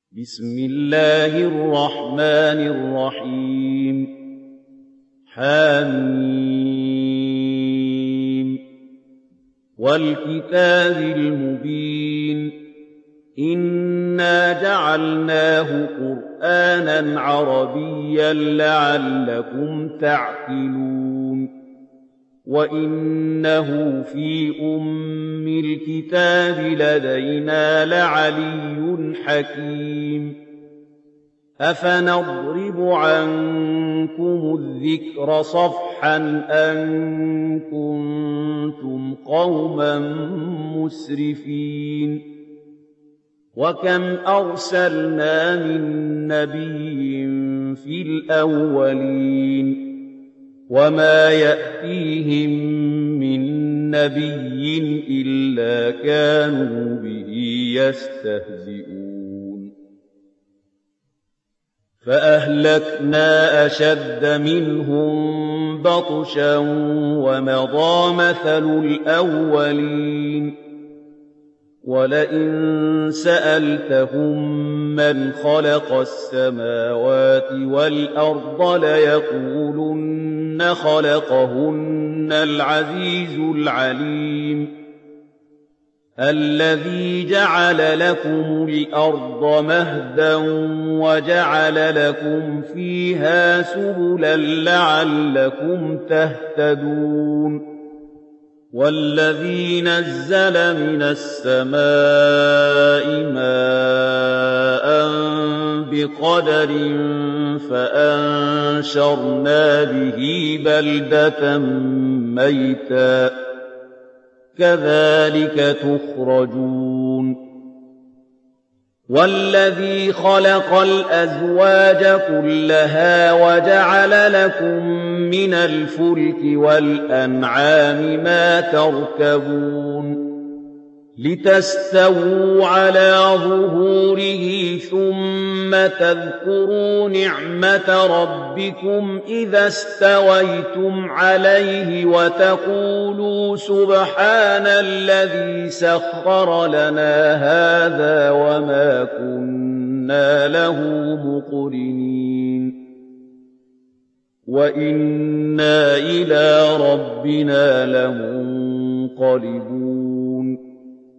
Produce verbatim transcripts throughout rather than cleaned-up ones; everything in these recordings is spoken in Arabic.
بسم الله الرحمن الرحيم حم والكتاب المبين إنا جعلناه قرآنا عربيا لعلكم تعقلون وإنه في أم الكتاب لدينا لعلي حكيم أفنضرب عنكم الذكر صفحا أن كنتم قوما مسرفين وكم أرسلنا من نبي في الأولين وما يأتيهم من نبي إلا كانوا به يستهزئون فأهلكنا أشد منهم بطشا ومضى مثل الأولين ولئن سألتهم من خلق السماوات والأرض ليقولن خلقهن العزيز العليم الذي جعل لكم الأرض مهدا وجعل لكم فيها سبلا لعلكم تهتدون والذي نزل من السماء ماء بقدر فأنشرنا به بلدة ميتا كذلك تخرجون والذي خلق الأزواج كلها وجعل لكم من الفلك والأنعام ما تركبون لتستووا على ظهوره ثم تذكروا نعمة ربكم إذا استويتم عليه وتقولوا سبحان الذي سخر لنا هذا وما كنا له مقرنين وإنا إلى ربنا لمنقلبون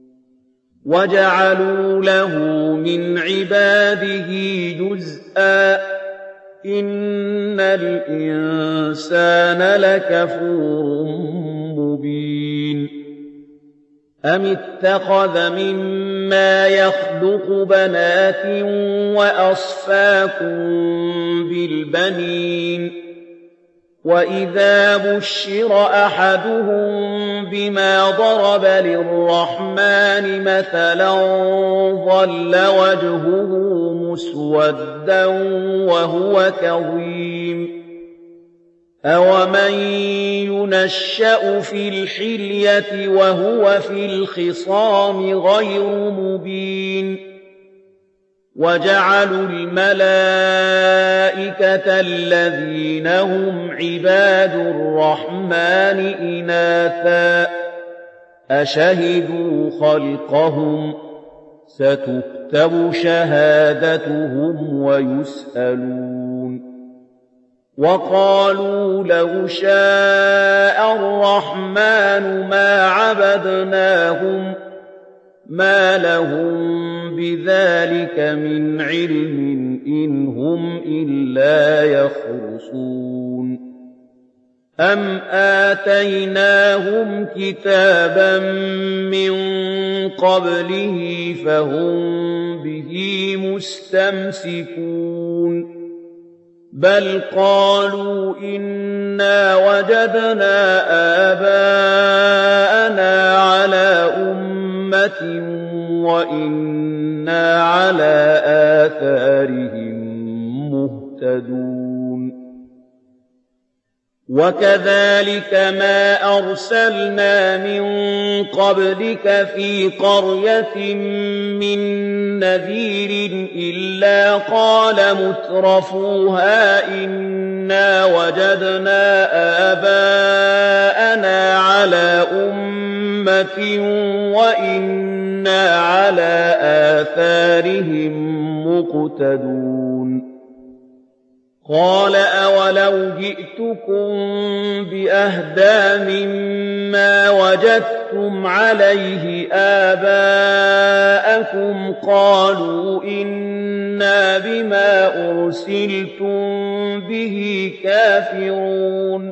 وجعلوا له من عباده جزءا إن الإنسان لكفور مبين أم اتخذ مما يخلق بنات وأصفاكم بالبنين وإذا بشر أحدهم بما ضرب للرحمن مثلا ظل وجهه مسودا وهو كظيم أومن ينشأ في الحلية وهو في الخصام غير مبين وجعلوا الملائكة الذين هم عباد الرحمن إناثا أشهدوا خلقهم ستكتب شهادتهم ويسألون وقالوا لو شاء الرحمن ما عبدناهم ما لهم بذلك من علم إن هم إلا يخرصون أم آتيناهم كتابا من قبله فهم به مستمسكون بل قالوا إنا وجدنا آباءنا على أمة وإنا على آثارهم مهتدون وكذلك ما أرسلنا من قبلك في قرية من نذير إلا قال مترفوها إنا وجدنا آباءنا على أمة وإنا على آثارهم مقتدون قال أولو جئتكم بأهدى مما وجدتم عليه آباءكم قالوا إنا بما أرسلتم به كافرون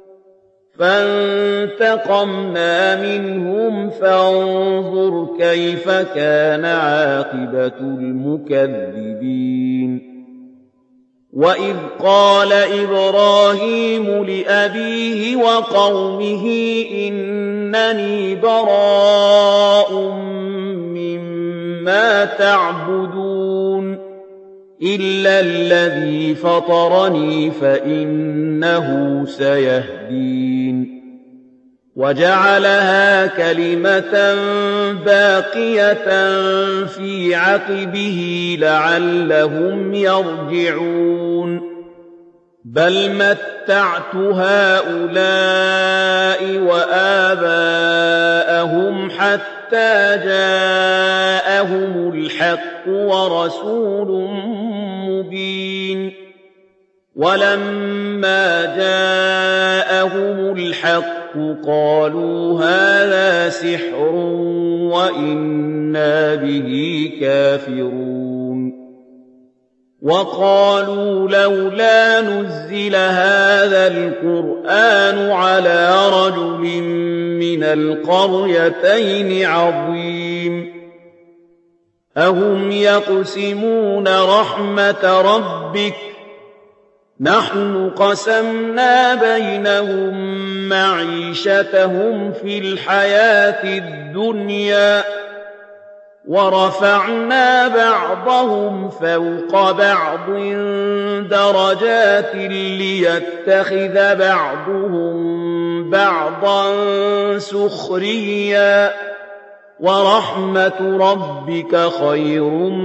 فانتقمنا منهم فانظر كيف كان عاقبة المكذبين وإذ قال إبراهيم لأبيه وقومه إنني براء مما تعبدون إلا الذي فطرني فإنه سيهدين وجعلها كلمة باقية في عقبه لعلهم يرجعون بل متعت هؤلاء وآباءهم حتى جاءهم الحق ورسول مبين ولما جاءهم الحق قالوا هذا سحر وإنا به كافرون وقالوا لولا نزل هذا القرآن على رجل من القريتين عظيم أهم يقسمون رحمة ربك نحن قسمنا بينهم معيشتهم في الحياة الدنيا ورفعنا بعضهم فوق بعض درجات ليتخذ بعضهم بعضا سخريا ورحمة ربك خير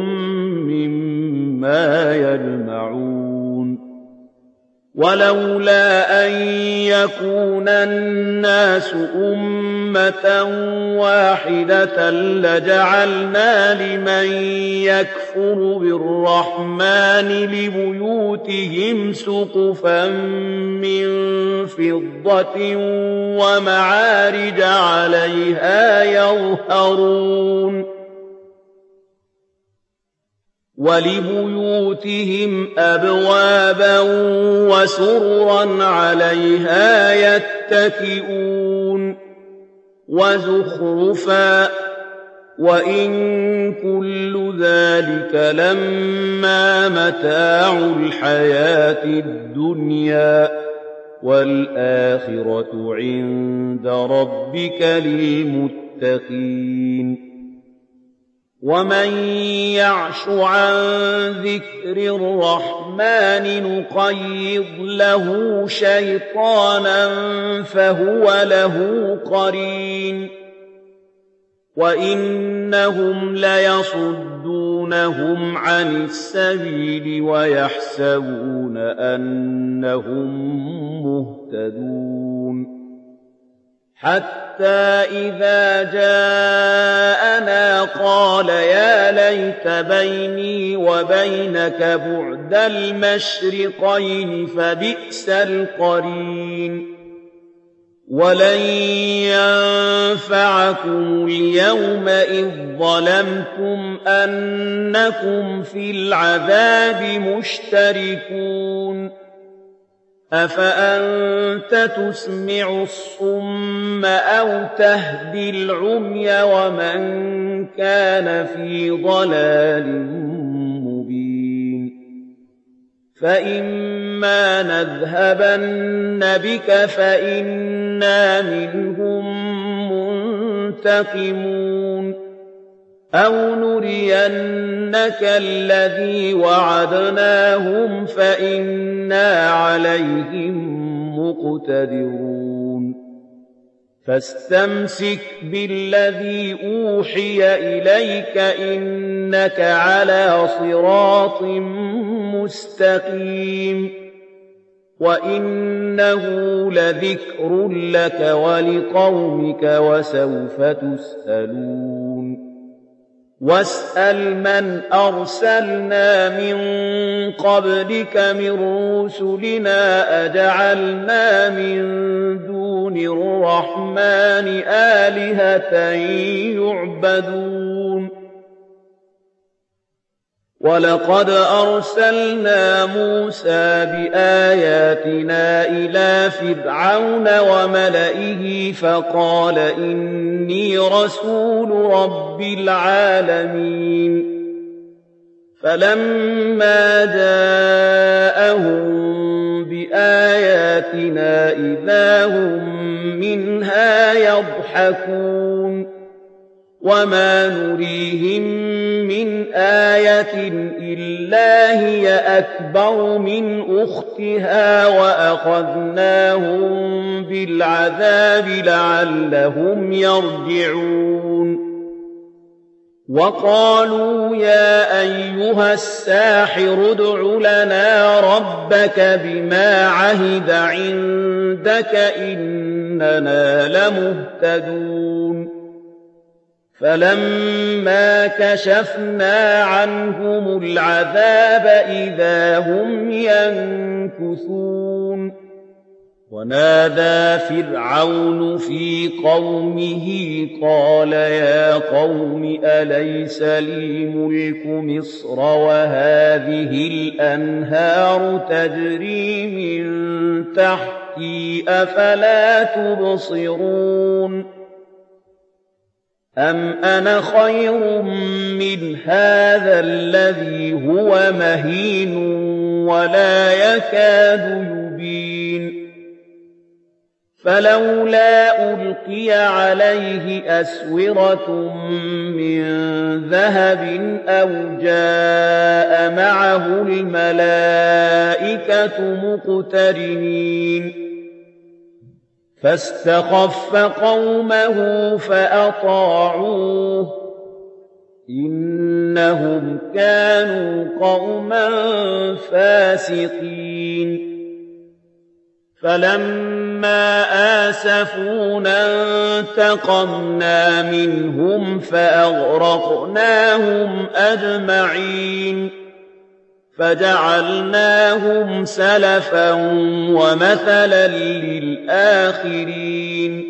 مما يجمعون ولولا أن يكون الناس أمة واحدة لجعلنا لمن يكفر بالرحمن لبيوتهم سقفا من فضة ومعارج عليها يظهرون ولبيوتهم أبوابا وسررا عليها يتكئون وزخرفا وإن كل ذلك لما متاع الحياة الدنيا والآخرة عند ربك للمتقين ومن يعش عن ذكر الرحمن نقيض له شيطانا فهو له قرين وإنهم ليصدونهم عن السبيل ويحسبون أنهم مهتدون حتى إذا جاءنا قال يا ليت بيني وبينك بعد المشرقين فبئس القرين ولن ينفعكم اليوم إذ ظلمتم أنكم في العذاب مشتركون أفأنت تسمع الصم أو تهدي العمي ومن كان في ضلال مبين فإما نذهبن بك فإنا منهم منتقمون أو نرينك الذي وعدناهم فإنا عليهم مقتدرون فاستمسك بالذي أوحي إليك إنك على صراط مستقيم وإنه لذكر لك ولقومك وسوف تسألون واسأل من أرسلنا من قبلك من رسلنا أجعلنا من دون الرحمن آلهة يعبدون ولقد أرسلنا موسى بآياتنا إلى فرعون وملئه فقال إني رسول رب العالمين فلما جاءهم بآياتنا إذا هم منها يضحكون وما نريهم من آية إلا هي أكبر من أختها وأخذناهم بالعذاب لعلهم يرجعون وقالوا يا أيها الساحر ادع لنا ربك بما عهد عندك إننا لمهتدون فلما كشفنا عنهم العذاب إذا هم ينكثون ونادى فرعون في قومه قال يا قوم أليس لي ملك مصر وهذه الأنهار تجري من تحتي أفلا تبصرون أم أنا خير من هذا الذي هو مهين ولا يكاد يبين فلولا ألقي عليه أسورة من ذهب أو جاء معه الملائكة مقترنين فاستخف قومه فأطاعوه إنهم كانوا قوما فاسقين فلما آسفونا انتقمنا منهم فأغرقناهم أجمعين فجعلناهم سلفا ومثلا للآخرين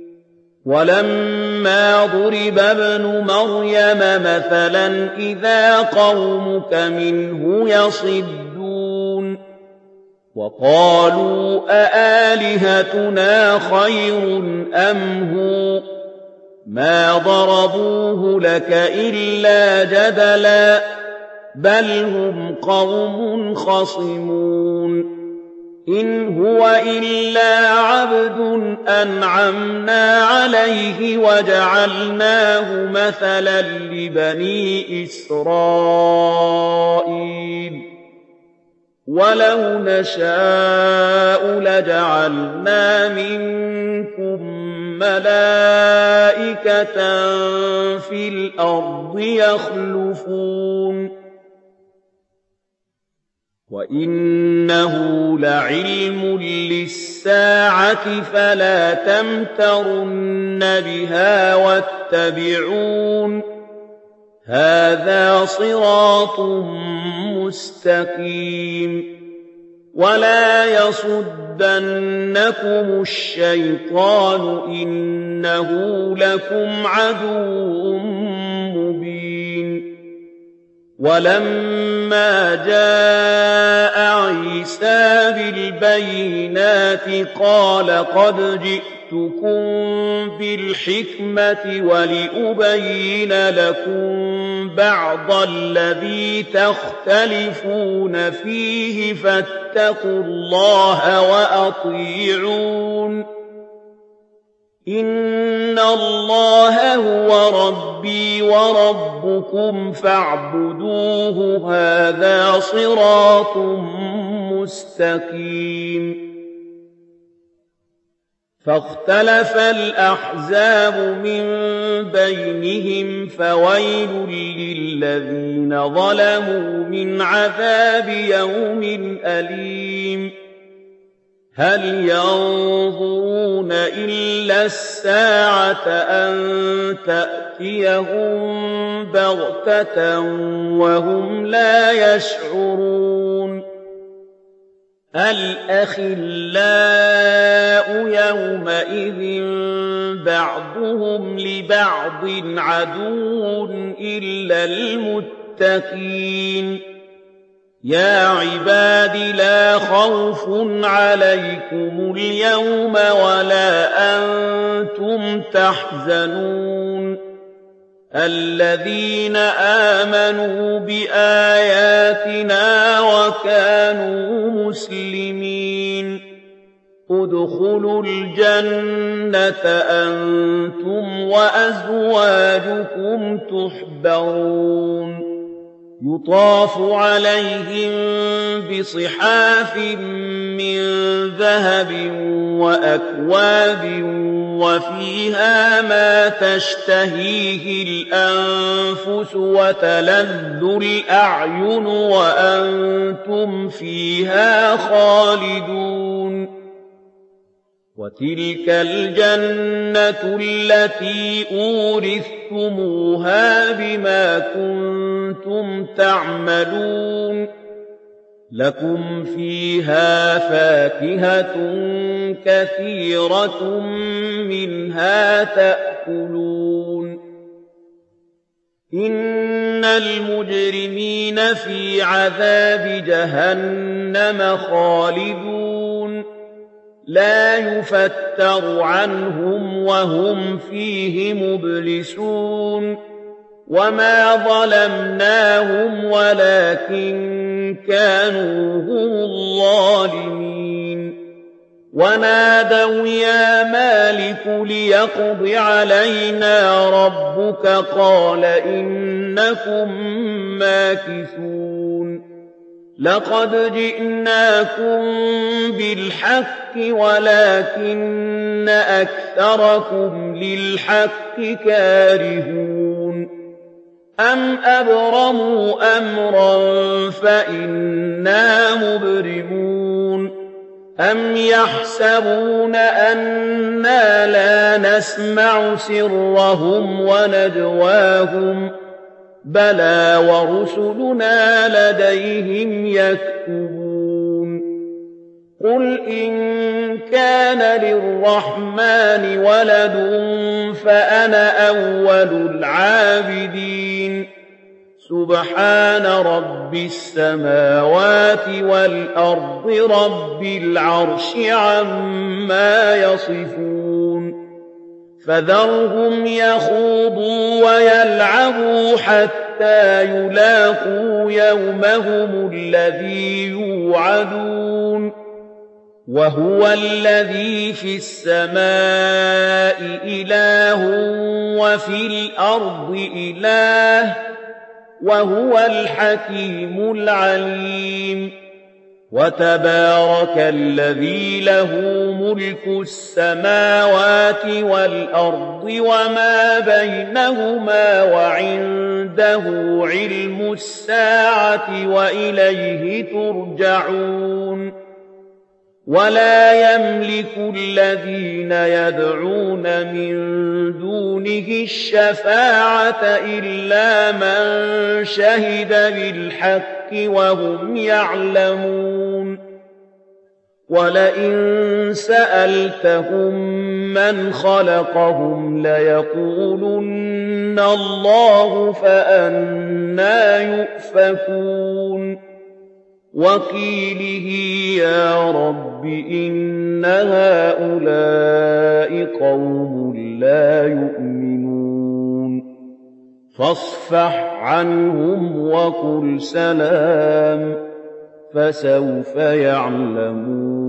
ولما ضرب ابن مريم مثلا إذا قومك منه يصدون وقالوا أآلهتنا خير أم هو ما ضربوه لك إلا جدلا بل هم قوم خصمون إن هو إلا عبد أنعمنا عليه وجعلناه مثلا لبني إسرائيل ولو نشاء لجعلنا منكم ملائكة في الأرض يخلفون وإنه لعلم للساعة فلا تمترن بها واتبعون هذا صراط مستقيم ولا يصدنكم الشيطان إنه لكم عدو مبين ولما جاء عيسى بالبينات قال قد جئتكم بالحكمة ولأبين لكم بعض الذي تختلفون فيه فاتقوا الله وأطيعون إن الله هو ربي وربكم فاعبدوه هذا صراط مستقيم فاختلف الأحزاب من بينهم فويل للذين ظلموا من عذاب يوم أليم هل ينظرون إلا الساعة أن تأتيهم بغتة وهم لا يشعرون الأخلاء يومئذ بعضهم لبعض عدو إلا المتقين يا عباد لا خوف عليكم اليوم ولا أنتم تحزنون الذين آمنوا بآياتنا وكانوا مسلمين ادخلوا الجنة أنتم وأزواجكم تحبرون يطاف عليهم بصحاف من ذهب وأكواب وفيها ما تشتهيه الأنفس وتلذ الأعين وأنتم فيها خالدون وتلك الجنة التي أورثتموها بما كنتم تعملون لكم فيها فاكهة كثيرة منها تأكلون إن المجرمين في عذاب جهنم خالدون لا يفتر عنهم وهم فيه مبلسون وما ظلمناهم ولكن كانوا هم الظالمين ونادوا يا مالك ليقض علينا ربك قال إنكم ماكثون لقد جئناكم بالحق ولكن أكثركم للحق كارهون أم أبرموا أمرا فإنا مبرمون أم يحسبون أنا لا نسمع سرهم ونجواهم بلى ورسلنا لديهم يكتبون قل إن كان للرحمن ولد فأنا أول العابدين سبحان رب السماوات والأرض رب العرش عما يصفون فذرهم يخوضوا ويلعبوا حتى يلاقوا يومهم الذي يوعدون وهو الذي في السماء إله وفي الأرض إله وهو الحكيم العليم وتبارك الذي له ملك السماوات والأرض وما بينهما وعنده علم الساعة وإليه ترجعون ولا يملك الذين يدعون من دونه الشفاعة إلا من شهد بالحق وهم يعلمون ولئن سألتهم من خلقهم ليقولن الله فأنى يؤفكون وقيله يا رب إن هؤلاء قوم لا يؤمنون فاصفح عنهم وقل سلام فسوف يعلمون